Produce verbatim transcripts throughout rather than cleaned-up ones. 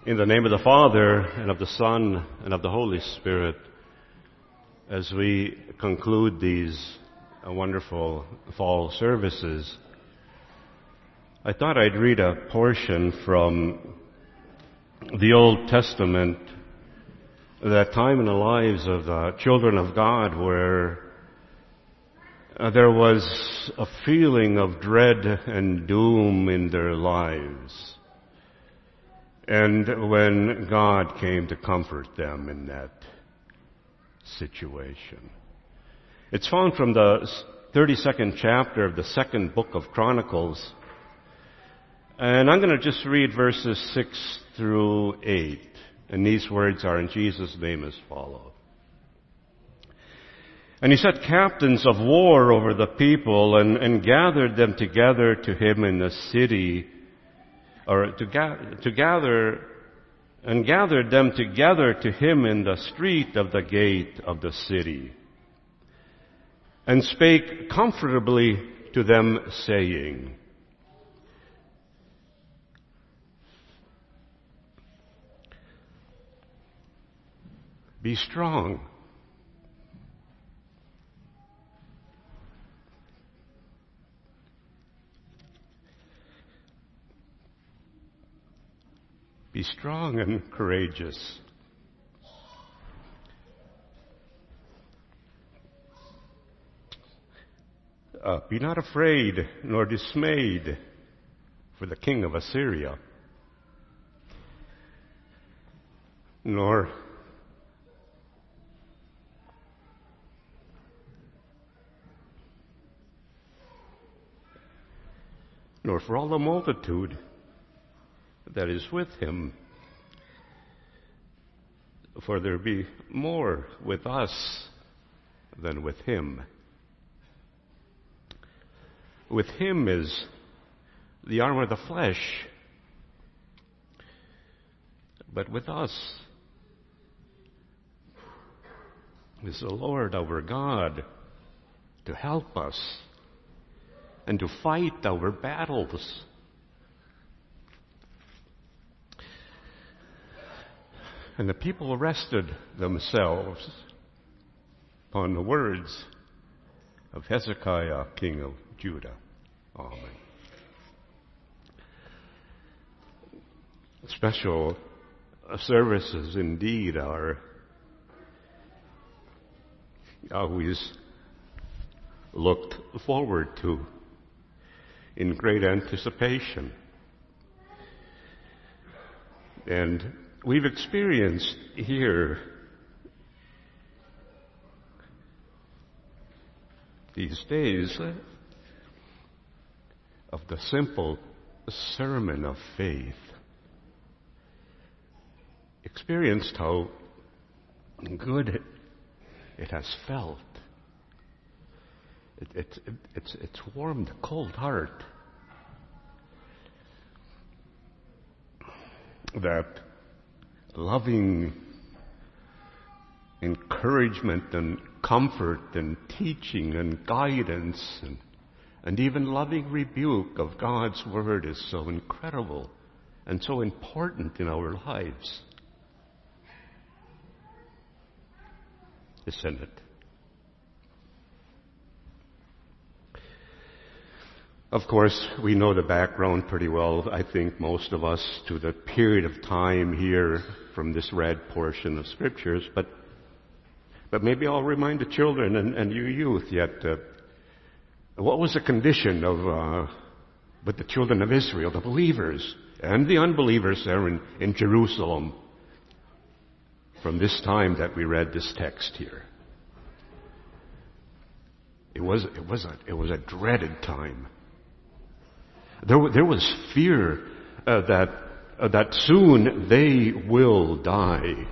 In the name of the Father, and of the Son, and of the Holy Spirit, as we conclude these uh, wonderful fall services, I thought I'd read a portion from the Old Testament, that time in the lives of the children of God where uh, there was a feeling of dread and doom in their lives. And when God came to comfort them in that situation. It's found from the thirty-second chapter of the second book of Chronicles. And I'm going to just read verses six through eight. And these words are in Jesus' name as follows. And he set captains of war over the people and, and gathered them together to him in the city, or to, ga- to gather, and gathered them together to him in the street of the gate of the city, and spake comfortably to them, saying, Be strong. Be strong and courageous. Uh, be not afraid nor dismayed for the king of Assyria, nor nor for all the multitude that is with him. For there be more with us than with him. With him is the armor of the flesh, but with us is the Lord our God to help us and to fight our battles. And the people rested themselves upon the words of Hezekiah, king of Judah. Amen. Special services indeed are always looked forward to in great anticipation. And we've experienced here these days of the simple sermon of faith. Experienced how good it, it has felt. It, it, it, it's, it's warmed a cold heart. That loving encouragement and comfort and teaching and guidance and, and even loving rebuke of God's Word is so incredible and so important in our lives. Isn't it? Of course, we know the background pretty well, I think most of us, to the period of time here from this read portion of Scriptures, but but maybe I'll remind the children and, and you youth yet, uh, what was the condition of uh, with the children of Israel, the believers and the unbelievers there in, in Jerusalem from this time that we read this text here? It was it was a it was a dreaded time. There, there was fear uh, that uh, that soon they will die.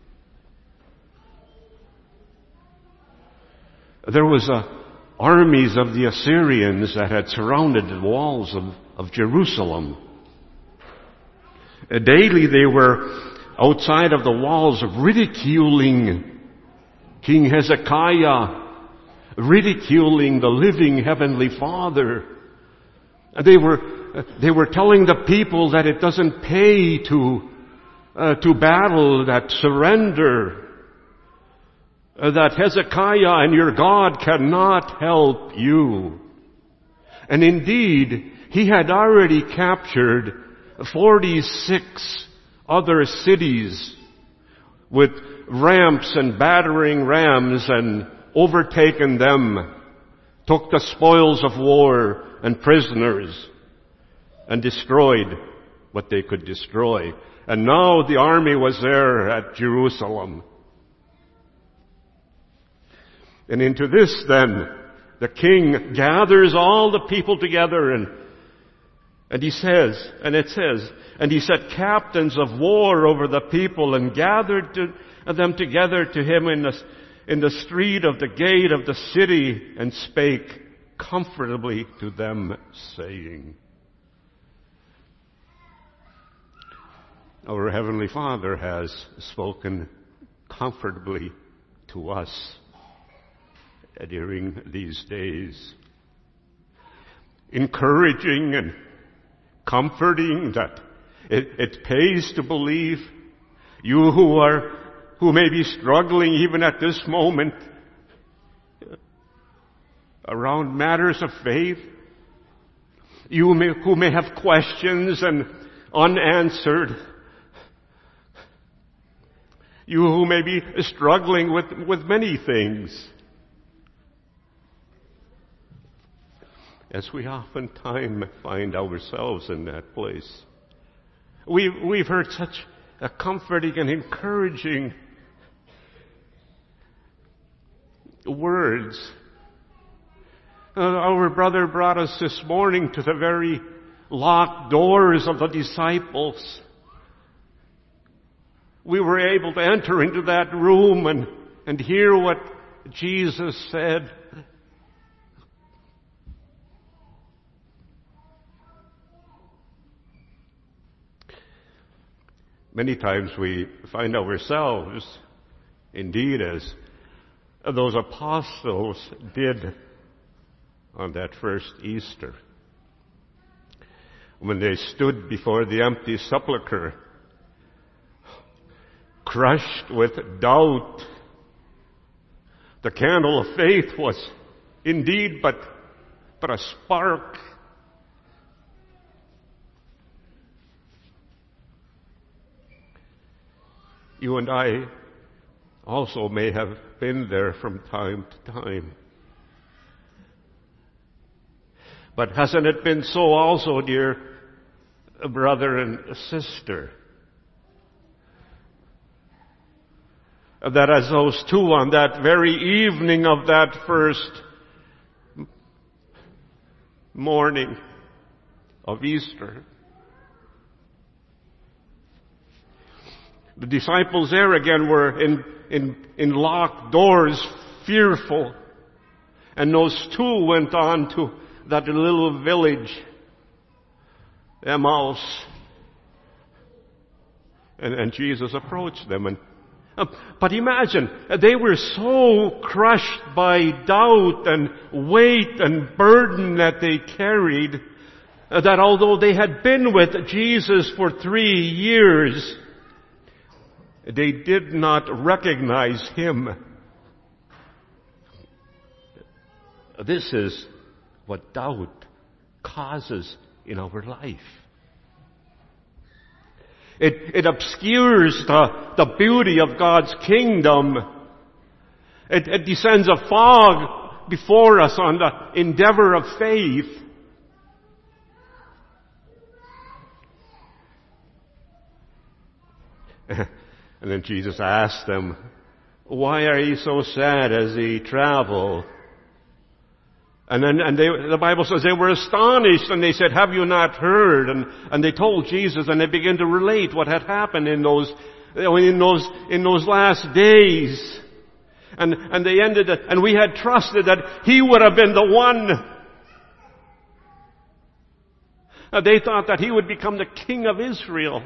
There was uh, armies of the Assyrians that had surrounded the walls of, of Jerusalem. Uh, daily they were outside of the walls ridiculing King Hezekiah, ridiculing the living Heavenly Father. They were, they were telling the people that it doesn't pay to, uh, to battle, that surrender, uh, that Hezekiah and your God cannot help you. And indeed, he had already captured forty-six other cities with ramps and battering rams and overtaken them, took the spoils of war and prisoners, and destroyed what they could destroy. And now the army was there at Jerusalem. And into this then, the king gathers all the people together, and and he says, and it says, and he set captains of war over the people and gathered to, them together to him in the, in the street of the gate of the city, and spake comfortably to them, saying, our Heavenly Father has spoken comfortably to us during these days, encouraging and comforting that it, it pays to believe. You who are, who may be struggling even at this moment around matters of faith, you may, who may have questions and unanswered, you who may be struggling with, with many things, as we oftentimes find ourselves in that place. We've, we've heard such a comforting and encouraging words. Uh, our brother brought us this morning to the very locked doors of the disciples. We were able to enter into that room and, and hear what Jesus said. Many times we find ourselves, indeed, as those apostles did on that first Easter, when they stood before the empty sepulchre, crushed with doubt. The candle of faith was indeed but, but a spark. You and I also may have been there from time to time. But hasn't it been so also, dear brother and sister, that as those two on that very evening of that first morning of Easter, the disciples there again were in, in, in locked doors, fearful. And those two went on to that little village, Emmaus. And, and Jesus approached them. And, uh, but imagine, they were so crushed by doubt and weight and burden that they carried, uh, that although they had been with Jesus for three years, they did not recognize Him. This is what doubt causes in our life. It, it obscures the, the beauty of God's kingdom. It, it descends a fog before us on the endeavor of faith. And then Jesus asked them, why are ye so sad as ye travel? And then, and they, the Bible says they were astonished, and they said, have you not heard? And, and they told Jesus, and they began to relate what had happened in those, in those, in those last days. And, and they ended it, and we had trusted that He would have been the one. Uh, they thought that He would become the King of Israel.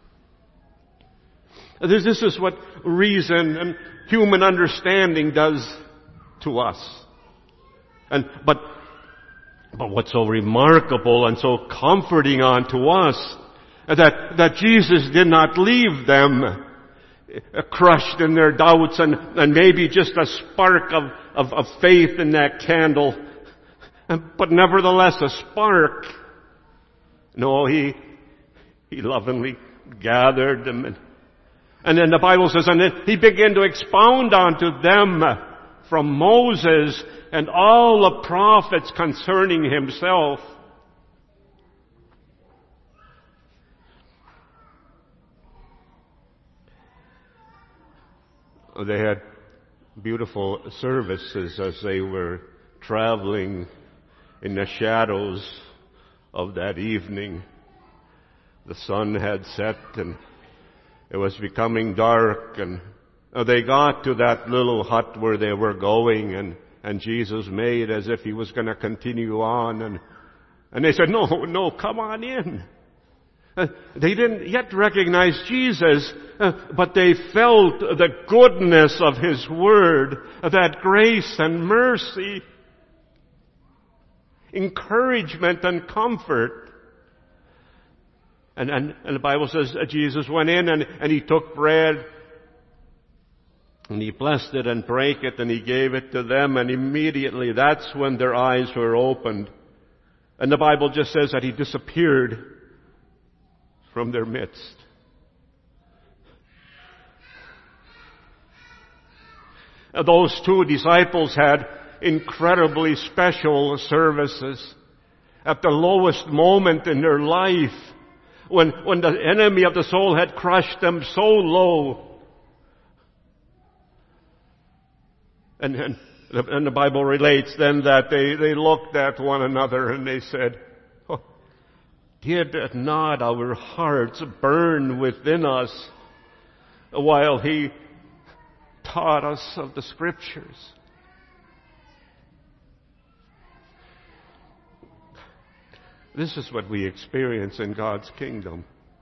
This, this is what reason and human understanding does to us. And, but, but what's so remarkable and so comforting unto us that, that Jesus did not leave them uh, crushed in their doubts and, and maybe just a spark of, of, of faith in that candle. But nevertheless, a spark. No, he, he lovingly gathered them. And, and then the Bible says, and then he began to expound unto them from Moses and all the prophets concerning himself. They had beautiful services as they were traveling in the shadows of that evening. The sun had set and it was becoming dark, and they got to that little hut where they were going, and, and Jesus made as if he was going to continue on, and, and they said, no, no, come on in. Uh, they didn't yet recognize Jesus, uh, but they felt the goodness of his word, that grace and mercy, encouragement and comfort. And, and, and the Bible says that Jesus went in and, and he took bread and he blessed it and brake it and he gave it to them, and immediately that's when their eyes were opened. And the Bible just says that he disappeared from their midst. Those two disciples had incredibly special services at the lowest moment in their life, when, when the enemy of the soul had crushed them so low. And, and, and the Bible relates then that they, they looked at one another and they said, oh, did not our hearts burn within us while he taught us of the Scriptures? This is what we experience in God's kingdom.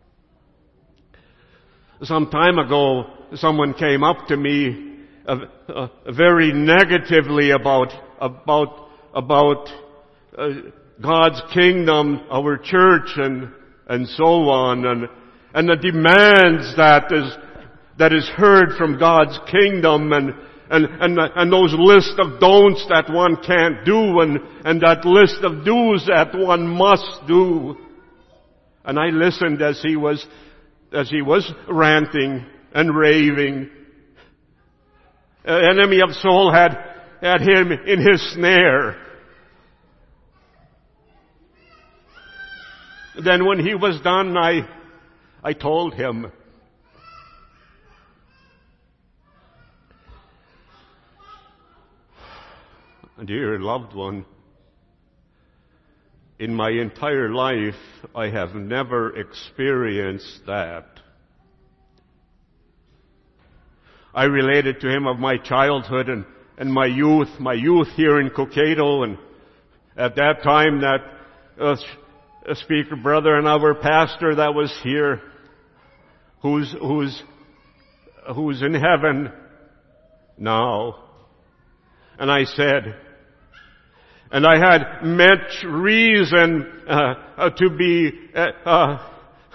Some time ago, someone came up to me uh, uh, very negatively about about about uh, God's kingdom, our church, and and so on, and and the demands that is that is heard from God's kingdom, and and and and those lists of don'ts that one can't do, and and that list of do's that one must do. And I listened as he was as he was ranting and raving. An enemy of soul had had him in his snare. Then when he was done, I I told him, dear loved one, in my entire life, I have never experienced that. I related to him of my childhood and, and my youth, my youth here in Cokato, and at that time that uh, a speaker brother and our pastor that was here, who's, who's, who's in heaven now. And I said, and I had much reason uh, uh, to be uh, uh,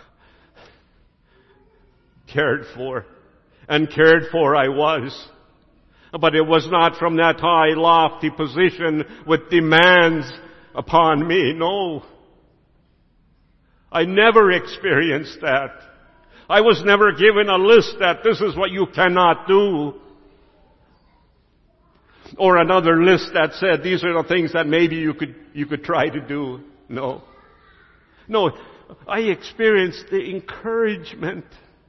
cared for. And cared for I was. But it was not from that high, lofty position with demands upon me. No. I never experienced that. I was never given a list that this is what you cannot do. Or another list that said these are the things that maybe you could, you could try to do. No. No. I experienced the encouragement,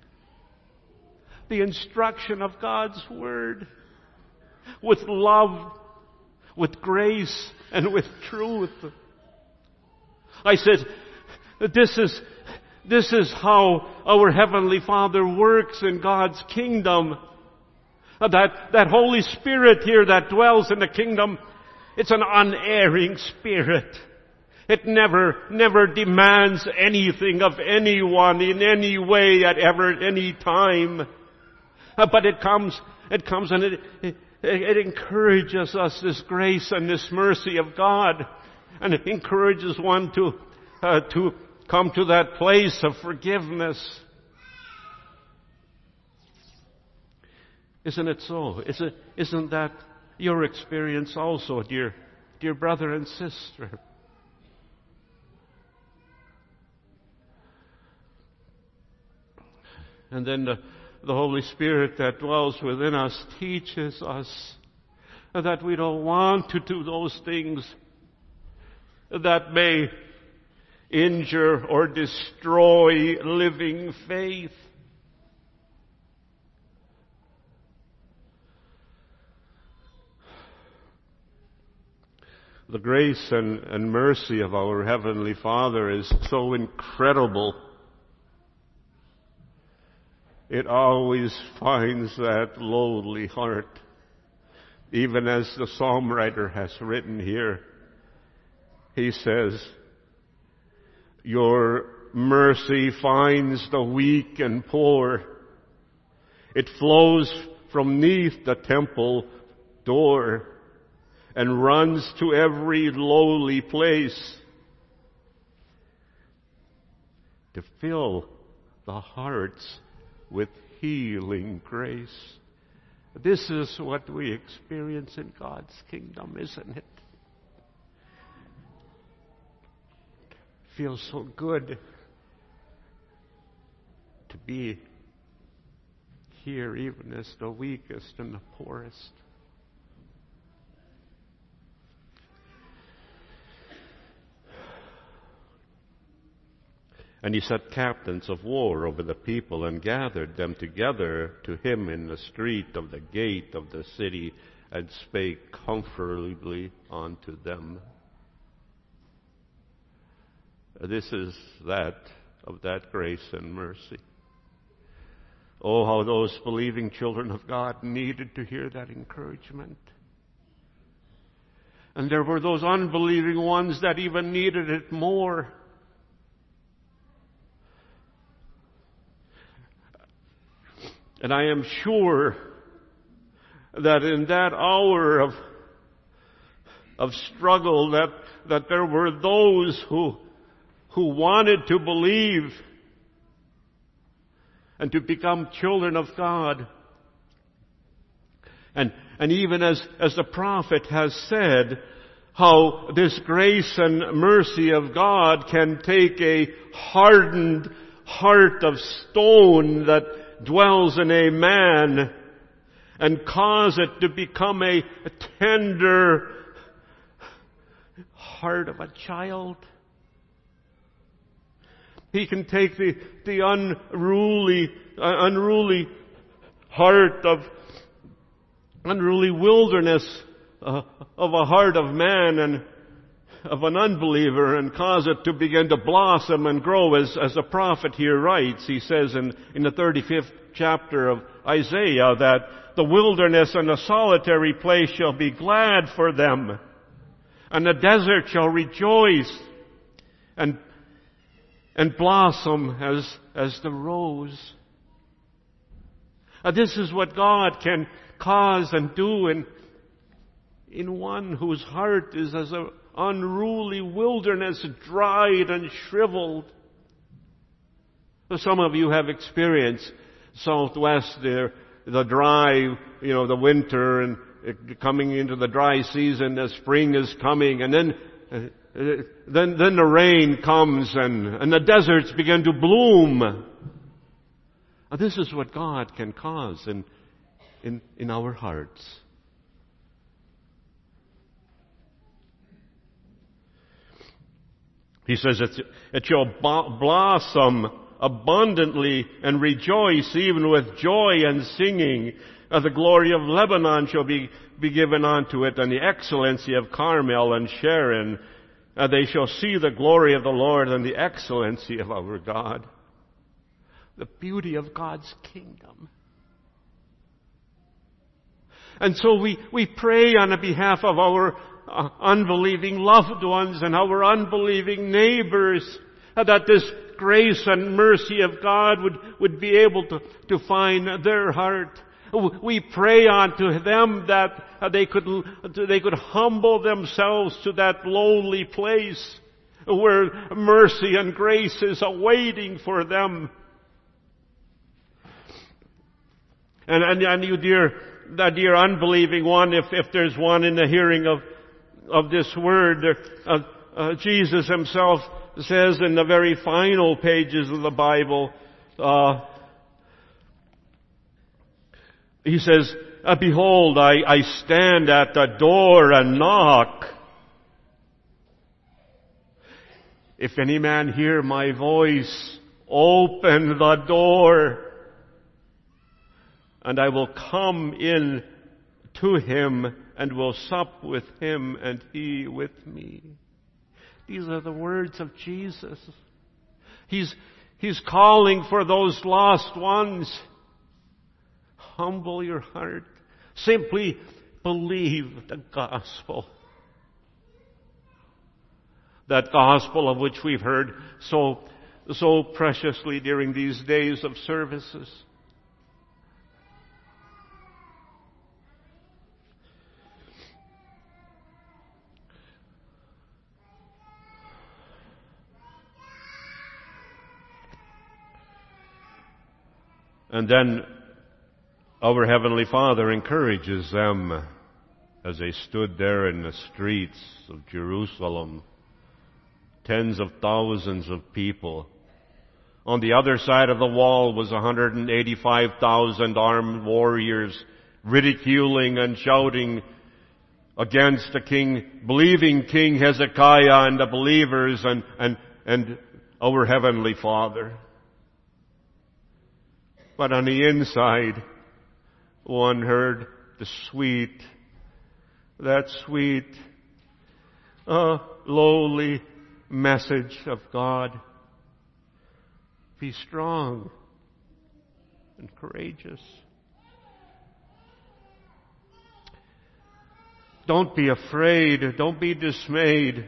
the instruction of God's Word, with love, with grace, and with truth. I said, this is, this is how our Heavenly Father works in God's kingdom. That, that Holy Spirit here that dwells in the kingdom, it's an unerring Spirit. It never, never demands anything of anyone in any way at ever, any time. But it comes, it comes and it, it, it encourages us, this grace and this mercy of God. And it encourages one to, uh, to come to that place of forgiveness. Isn't it so? Isn't, isn't that your experience also, dear, dear brother and sister? And then the, the Holy Spirit that dwells within us teaches us that we don't want to do those things that may injure or destroy living faith. The grace and, and mercy of our Heavenly Father is so incredible. It always finds that lowly heart. Even as the psalm writer has written here, he says, your mercy finds the weak and poor. It flows from neath the temple door and runs to every lowly place to fill the hearts with healing grace. This is what we experience in God's kingdom, isn't it? Feels so good to be here, even as the weakest and the poorest. And he set captains of war over the people and gathered them together to him in the street of the gate of the city and spake comfortably unto them. This is that of that grace and mercy. Oh, how those believing children of God needed to hear that encouragement. And there were those unbelieving ones that even needed it more. And I am sure that in that hour of, of struggle that, that there were those who, who wanted to believe and to become children of God. And, and even as, as the prophet has said, how this grace and mercy of God can take a hardened heart of stone that dwells in a man and cause it to become a, a tender heart of a child. He can take the, the unruly, uh, unruly heart of, unruly wilderness uh, of a heart of man and of an unbeliever and cause it to begin to blossom and grow, as, as the prophet here writes. He says in, in the thirty-fifth chapter of Isaiah that the wilderness and the solitary place shall be glad for them, and the desert shall rejoice and and blossom as, as the rose. Uh, this is what God can cause and do in, in one whose heart is as an unruly wilderness, dried and shriveled. Some of you have experienced Southwest there, the dry, you know, the winter and coming into the dry season, the spring is coming, and then uh, then then the rain comes and, and the deserts begin to bloom. Now, this is what God can cause in in, in our hearts. He says it, it shall blossom abundantly and rejoice even with joy and singing. Uh, the glory of Lebanon shall be, be given unto it, and the excellency of Carmel and Sharon. Uh, they shall see the glory of the Lord and the excellency of our God. The beauty of God's kingdom. And so we, we pray on the behalf of our uh, unbelieving loved ones and our unbelieving neighbors, uh, that this grace and mercy of God would, would be able to, to find their heart. We pray unto them that uh, they could they could humble themselves to that lowly place, where mercy and grace is awaiting for them. And, and, and you dear, that dear unbelieving one, if, if there's one in the hearing of, of this word, uh, uh, Jesus himself says in the very final pages of the Bible, uh, he says, uh, behold, I, I stand at the door and knock. If any man hear my voice, open the door, and I will come in to him and will sup with him and he with me. These are the words of Jesus. He's, he's calling for those lost ones. Humble your heart. Simply believe the gospel. That gospel of which we've heard so, so preciously during these days of services. And then our Heavenly Father encourages them as they stood there in the streets of Jerusalem. Tens of thousands of people. On the other side of the wall was one hundred eighty-five thousand armed warriors ridiculing and shouting against the king, believing King Hezekiah and the believers and, and, and our Heavenly Father. But on the inside, one heard the sweet, that sweet, uh, lowly message of God. Be strong and courageous. Don't be afraid. Don't be dismayed.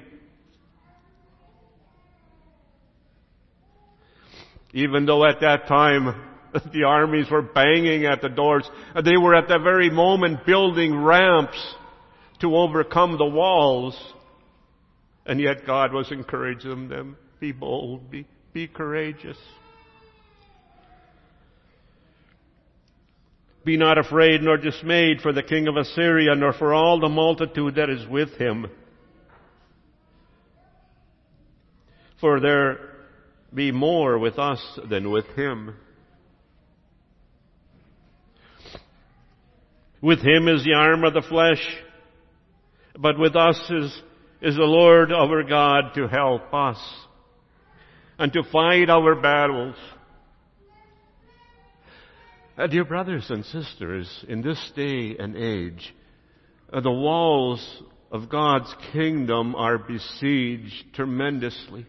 Even though at that time the armies were banging at the doors, they were at that very moment building ramps to overcome the walls. And yet God was encouraging them. Be bold. Be, be courageous. Be not afraid nor dismayed for the king of Assyria, nor for all the multitude that is with him. For there be more with us than with him. With him is the arm of the flesh, but with us is is the Lord our God to help us and to fight our battles. Uh, dear brothers and sisters, in this day and age, uh, the walls of God's kingdom are besieged tremendously.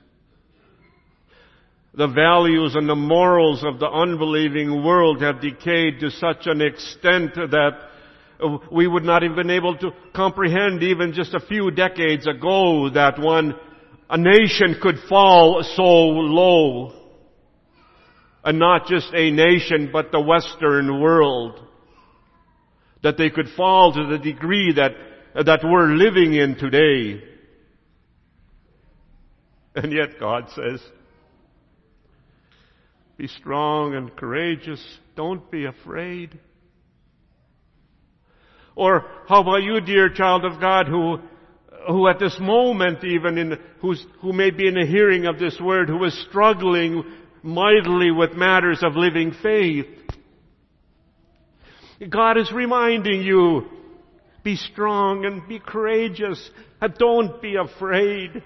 The values and the morals of the unbelieving world have decayed to such an extent that we would not have been able to comprehend even just a few decades ago that one, a nation could fall so low. And not just a nation, but the Western world. That they could fall to the degree that, that we're living in today. And yet God says, be strong and courageous. Don't be afraid. Or how about you, dear child of God, who, who at this moment even in, who's, who may be in the hearing of this word, who is struggling mightily with matters of living faith. God is reminding you, be strong and be courageous and don't be afraid.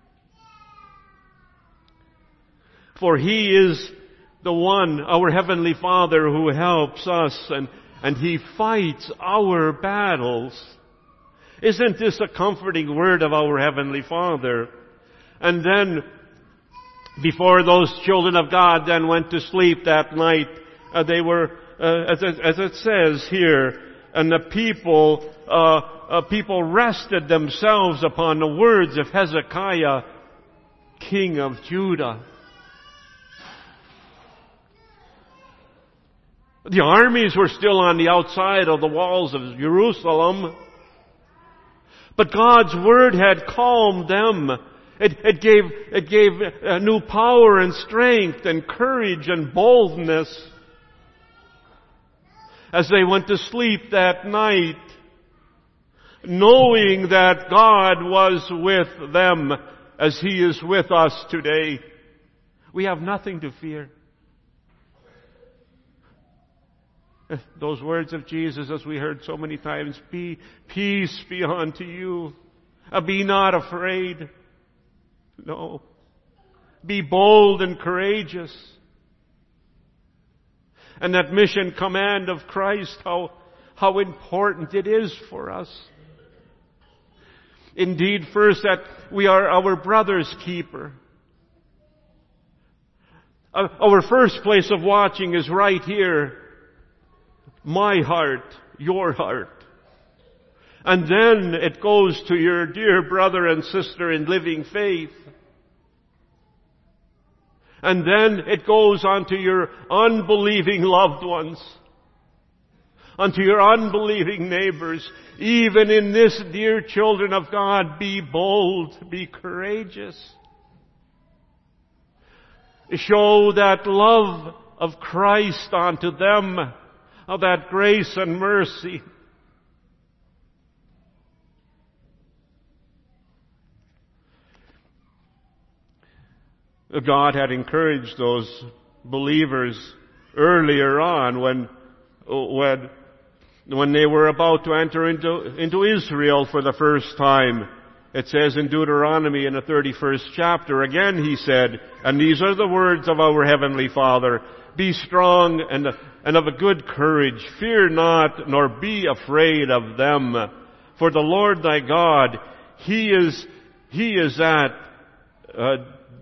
For He is the one, our Heavenly Father, who helps us and And He fights our battles. Isn't this a comforting word of our Heavenly Father? And then, before those children of God then went to sleep that night, uh, they were, uh, as, it, as it says here, and the people, uh, uh, people rested themselves upon the words of Hezekiah, king of Judah. The armies were still on the outside of the walls of Jerusalem. But God's word had calmed them. It, it gave, it gave uh, new power and strength and courage and boldness as they went to sleep that night, knowing that God was with them as He is with us today. We have nothing to fear. Those words of Jesus, as we heard so many times, be, peace be unto you. Uh, be not afraid. No. Be bold and courageous. And that mission command of Christ, how, how important it is for us. Indeed, first, that we are our brother's keeper. Uh, our first place of watching is right here. My heart, your heart. And then it goes to your dear brother and sister in living faith. And then it goes on to your unbelieving loved ones. Unto your unbelieving neighbors. Even in this, dear children of God, be bold, be courageous. Show that love of Christ unto them, of that grace and mercy. God had encouraged those believers earlier on when, when, when they were about to enter into, into Israel for the first time. It says in Deuteronomy in the thirty-first chapter, again He said, and these are the words of our Heavenly Father, be strong and, and of a good courage. Fear not, nor be afraid of them. For the Lord thy God, He is, He is at, uh,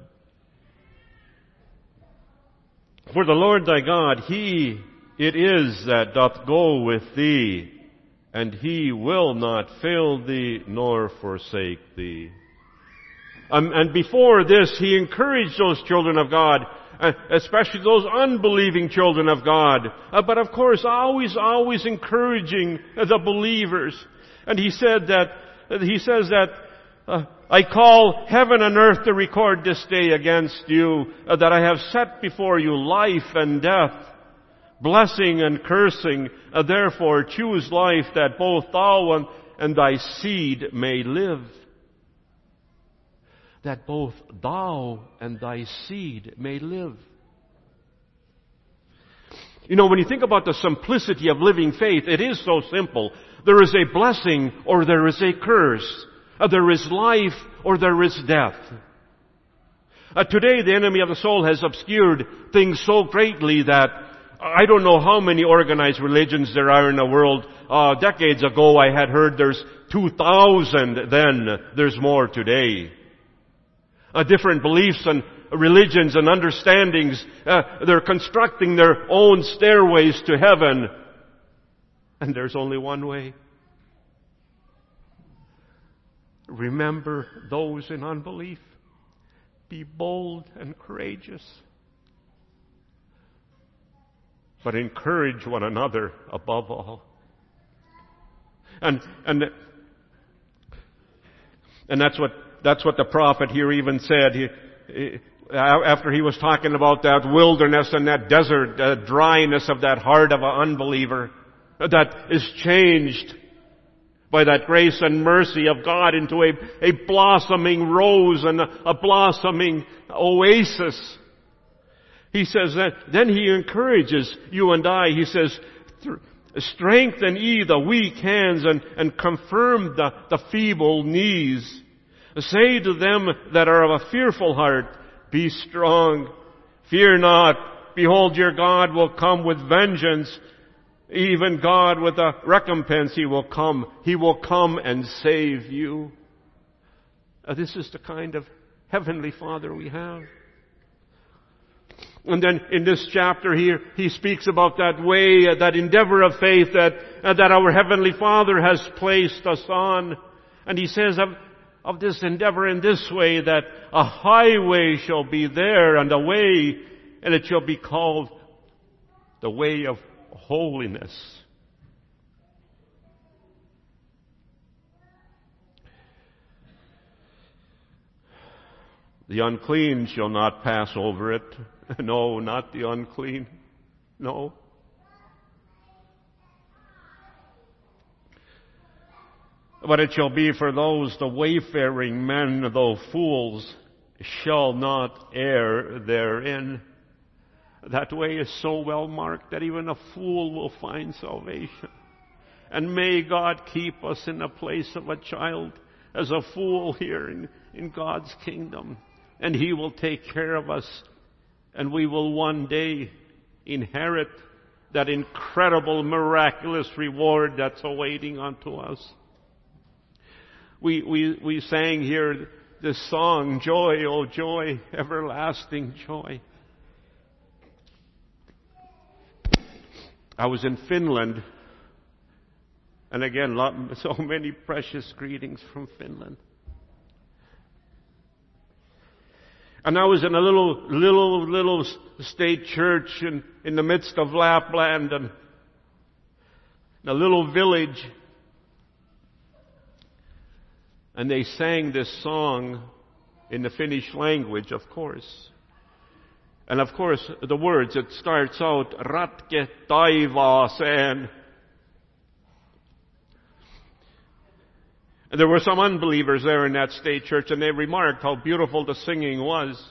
For the Lord thy God, He it is that doth go with thee, and He will not fail thee nor forsake thee. Um, and before this, He encouraged those children of God, uh, especially those unbelieving children of God. Uh, but of course, always, always encouraging the believers. And He said that, He says that, uh, I call heaven and earth to record this day against you, uh, that I have set before you life and death, blessing and cursing. Uh, therefore choose life, that both thou and, and thy seed may live. That both thou and thy seed may live. You know, when you think about the simplicity of living faith, it is so simple. There is a blessing or there is a curse. Uh, there is life or there is death. Uh, today the enemy of the soul has obscured things so greatly that I don't know how many organized religions there are in the world. Uh, decades ago I had heard there's two thousand then. There's more today. Uh, different beliefs and religions and understandings. Uh, they're constructing their own stairways to heaven. And there's only one way. Remember those in unbelief. Be bold and courageous. But encourage one another above all. And, and, and that's what, that's what the prophet here even said. He, he, after he was talking about that wilderness and that desert, uh, dryness of that heart of an unbeliever that is changed by that grace and mercy of God into a, a blossoming rose and a, a blossoming oasis. He says that, then He encourages you and I. He says, strengthen ye the weak hands and, and confirm the, the feeble knees. Say to them that are of a fearful heart, be strong. Fear not. Behold, your God will come with vengeance. Even God with a recompense, He will come. He will come and save you. Uh, this is the kind of Heavenly Father we have. And then in this chapter here, he speaks about that way, uh, that endeavor of faith that, uh, that our Heavenly Father has placed us on. And he says of, of this endeavor in this way, that a highway shall be there and a way, and it shall be called the way of holiness. The unclean shall not pass over it. No, not the unclean. No. But it shall be for those, the wayfaring men, though fools, shall not err therein. That way is so well marked that even a fool will find salvation. And may God keep us in the place of a child as a fool here in, in God's kingdom. And He will take care of us. And we will one day inherit that incredible, miraculous reward that's awaiting unto us. We, we, we sang here this song, Joy, oh joy, everlasting joy. I was in Finland, and again, lot, so many precious greetings from Finland. And I was in a little, little, little state church in, in the midst of Lapland, and a little village. And they sang this song in the Finnish language, of course. And of course, the words, it starts out, Ratke taivaaseen. And there were some unbelievers there in that state church, and they remarked how beautiful the singing was.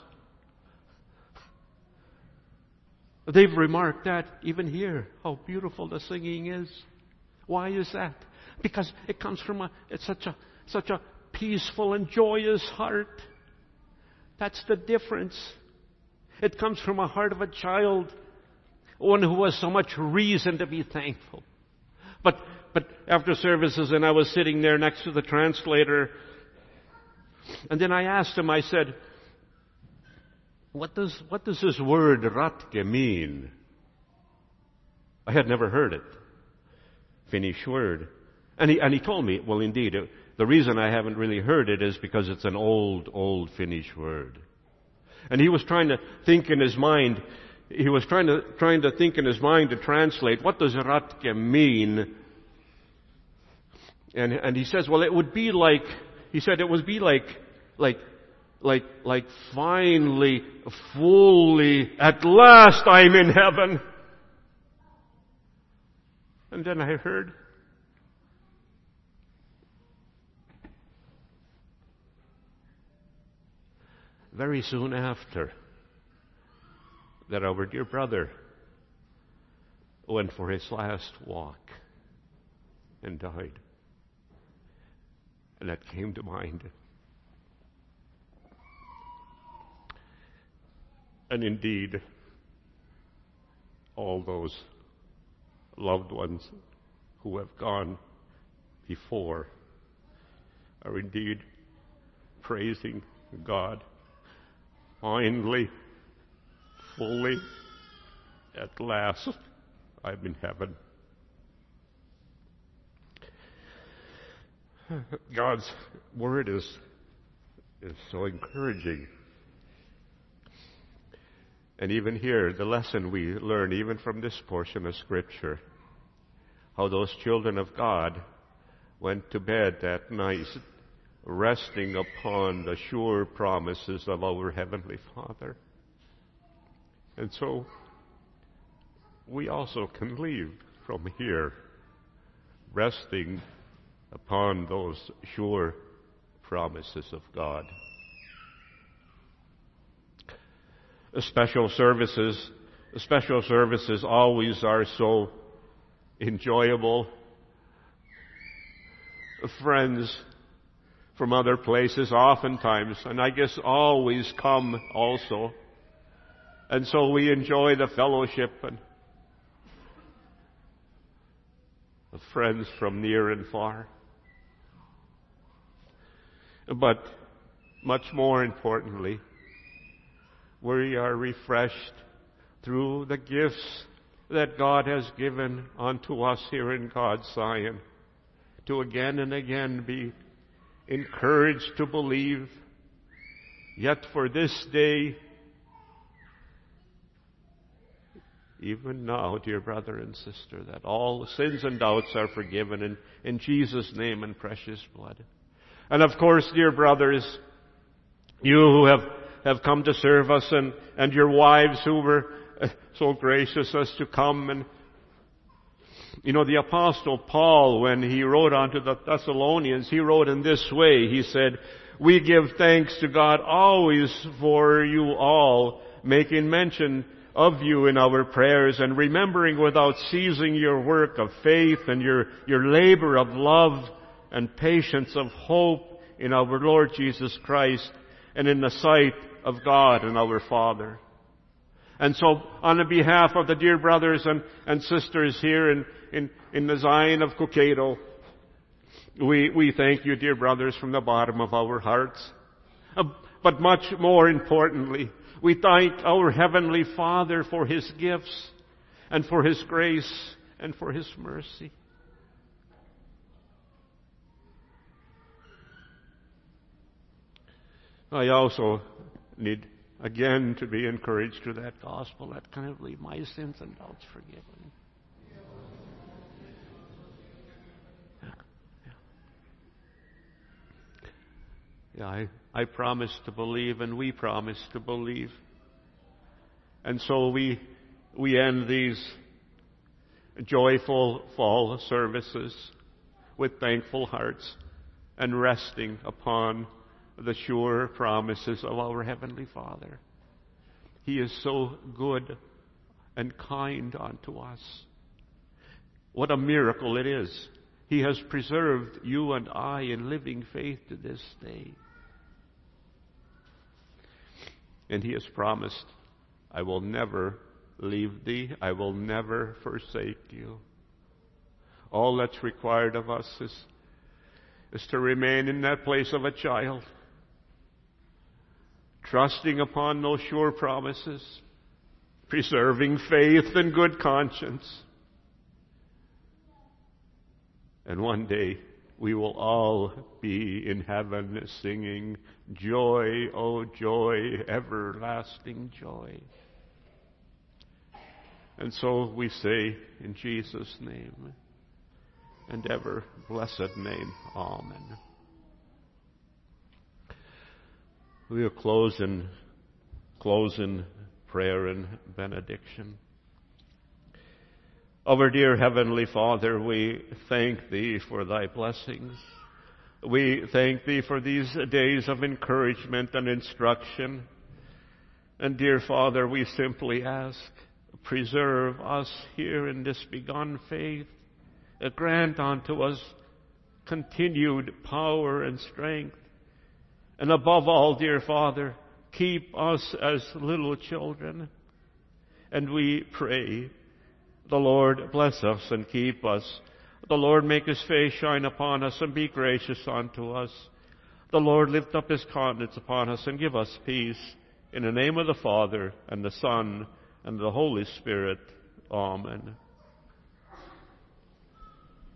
They've remarked that even here, how beautiful the singing is. Why is that? Because it comes from a, it's such a, such a peaceful and joyous heart. That's the difference. It comes from a heart of a child, one who has so much reason to be thankful. But but after services, and I was sitting there next to the translator, and then I asked him, I said, what does what does this word Ratke mean? I had never heard it. Finnish word. And he, and he told me, well, indeed, it, the reason I haven't really heard it is because it's an old, old Finnish word. And he was trying to think in his mind, he was trying to, trying to think in his mind to translate, what does Ratke mean? And, and he says, well, it would be like, he said it would be like, like, like, like finally, fully, at last I'm in heaven. And then I heard, very soon after, that our dear brother went for his last walk and died. And that came to mind. And indeed, all those loved ones who have gone before are indeed praising God. Finally, fully, at last, I'm in heaven. God's Word is, is so encouraging. And even here, the lesson we learn, even from this portion of Scripture, how those children of God went to bed that night, resting upon the sure promises of our Heavenly Father. And so, we also can leave from here, resting upon those sure promises of God. Special services, special services always are so enjoyable. Friends from other places oftentimes, and I guess always, come also. And so we enjoy the fellowship and of friends from near and far. But much more importantly, we are refreshed through the gifts that God has given unto us here in God's Zion, to again and again be encouraged to believe, yet for this day, even now, dear brother and sister, that all sins and doubts are forgiven in, in Jesus' name and precious blood. And of course, dear brothers, you who have have come to serve us, and, and your wives who were uh, so gracious as to come. And you know, the Apostle Paul, when he wrote unto the Thessalonians, he wrote in this way. He said, "We give thanks to God always for you all, making mention of you in our prayers, and remembering without ceasing your work of faith and your, your labor of love and patience of hope in our Lord Jesus Christ, and in the sight of God and our Father." And so, on the behalf of the dear brothers and, and sisters here in, in, in the Zion of Cokato, we, we thank you, dear brothers, from the bottom of our hearts. Uh, but much more importantly, we thank our Heavenly Father for His gifts and for His grace and for His mercy. I also need again to be encouraged through that gospel that can I leave my sins and doubts forgiven. Yeah, yeah. yeah I, I promise to believe, and we promise to believe. And so we we end these joyful fall services with thankful hearts and resting upon the sure promises of our Heavenly Father. He is so good and kind unto us. What a miracle it is. He has preserved you and I in living faith to this day. And He has promised, "I will never leave thee. I will never forsake you." All that's required of us is, is to remain in that place of a child, trusting upon those sure promises, preserving faith and good conscience. And one day we will all be in heaven singing, "Joy, oh joy, everlasting joy." And so we say, in Jesus' name and ever blessed name, amen. We will close in, close in prayer and benediction. Our dear Heavenly Father, we thank Thee for Thy blessings. We thank Thee for these days of encouragement and instruction. And dear Father, we simply ask, preserve us here in this begun faith. Grant unto us continued power and strength. And above all, dear Father, keep us as little children. And we pray, the Lord bless us and keep us. The Lord make His face shine upon us and be gracious unto us. The Lord lift up His countenance upon us and give us peace. In the name of the Father, and the Son, and the Holy Spirit. Amen.